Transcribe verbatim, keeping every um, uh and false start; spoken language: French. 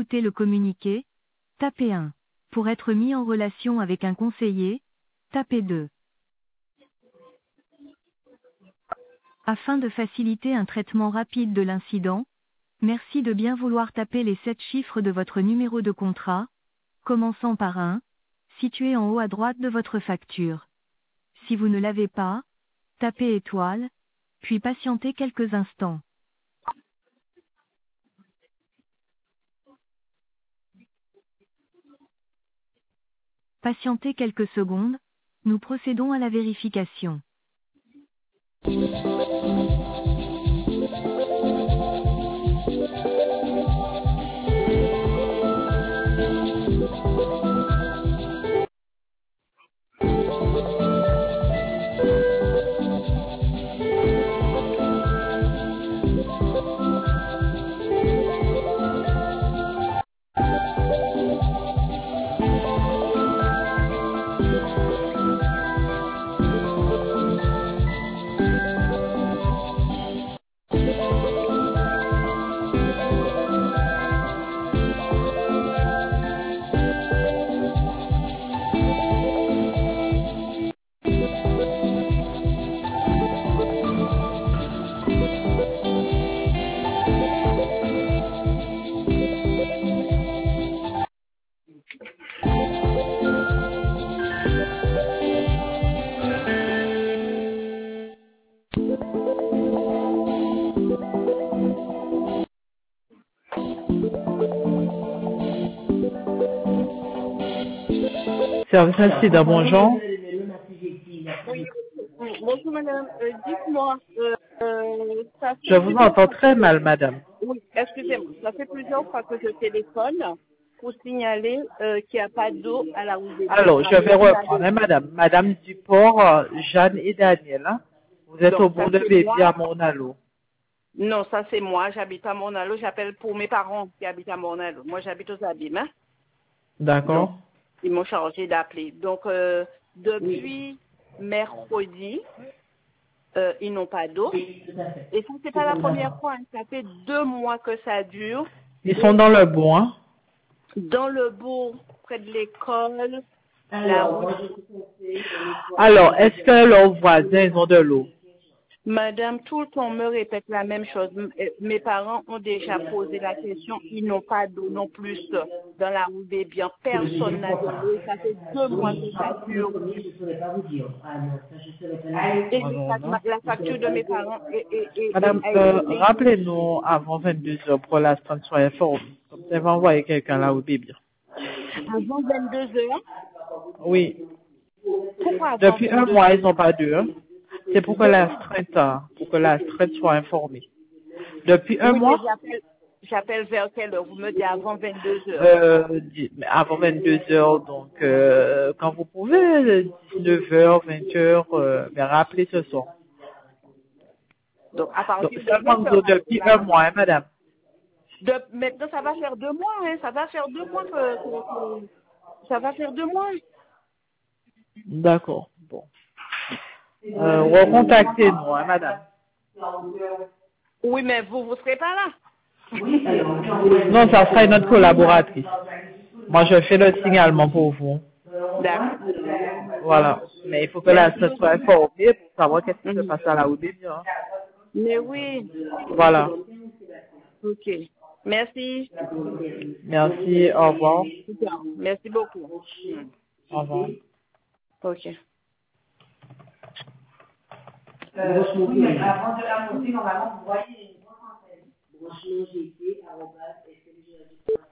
écouter le communiqué, tapez un. Pour être mis en relation avec un conseiller, tapez deux. Afin de faciliter un traitement rapide de l'incident, merci de bien vouloir taper les sept chiffres de votre numéro de contrat, commençant par un, situé en haut à droite de votre facture. Si vous ne l'avez pas, tapez étoile, puis patientez quelques instants. Patientez quelques secondes, nous procédons à la vérification. Service Alcida, bonjour. Oui, oui. Bonjour madame, euh, dites-moi, euh, euh, ça Je fait vous plusieurs entends fois très que, mal, madame. oui, excusez-moi, ça fait plusieurs fois que je téléphone pour signaler euh, qu'il n'y a pas d'eau à la rue des Biens, Alors, à je vais reprendre, hein, Montnalo. madame. Madame Duport, euh, Jeanne et Daniel, hein. Vous êtes au Donc ça bout de c'est bébé moi, à Monalo. non, ça c'est moi, j'habite à Montnalo, j'appelle pour mes parents qui habitent à Montnalo. Moi j'habite aux Abîmes, hein. Donc, D'accord. ils m'ont chargé d'appeler. Donc, euh, depuis mercredi, euh, ils n'ont pas d'eau. Et ça, c'est pas la première fois, hein. Ça fait deux mois que ça dure. Ils sont dans le bois. Dans le bourg, près de l'école, la route. Alors, est-ce que leurs voisins ils ont de l'eau? Madame, tout le temps me répète la même chose. M- euh, Mes parents ont déjà posé la question. Ils n'ont pas d'eau non plus dans la route des biens. Personne n'a de l'eau. Et ça fait deux mois que ça dure. Et Oh le non, fac- non. la facture de mes parents est- est- est- est- Madame, a été euh, payée rappelez-nous avant vingt-deux heures pour l'instant, soyez informés. Comme ça, va envoyer quelqu'un là au bébé. avant vingt-deux heures. Oui. Pourquoi avant Depuis un vingt-deux mois, heures? ils n'ont pas d'eau. C'est pour que la strate, euh, pour que la strate soit informée. Depuis un Oui, mais mois? j'appelle, j'appelle vers quelle heure? Vous me dites avant vingt-deux heures. Euh, di- avant vingt-deux heures, donc euh, quand vous pouvez, dix-neuf heures, vingt heures, euh, mais rappelez ce soir. Donc, à Donc partir de seulement vingt heures, vous- depuis un mois, hein, madame. de, maintenant, ça va faire deux mois, hein. Ça va faire deux mois que, que- que- ça va faire deux mois. D'accord. Bon. Euh, recontactez-nous, hein, madame. Oui, mais vous, vous serez pas là. Non, ça sera une autre collaboratrice. Moi, je fais le signalement pour vous. D'accord. Voilà. Mais il faut que la Merci. strate soit informée pour savoir qu'est-ce qui se Mhm. passe à la O D B. Hein. Mais oui. Voilà. Ok. Merci. Merci. Au revoir. Super. Merci beaucoup. Mhm. Au revoir. Ok. Euh, oui, mais avant de la monter, normalement, vous voyez une grande antenne. Branche-G T, arobase,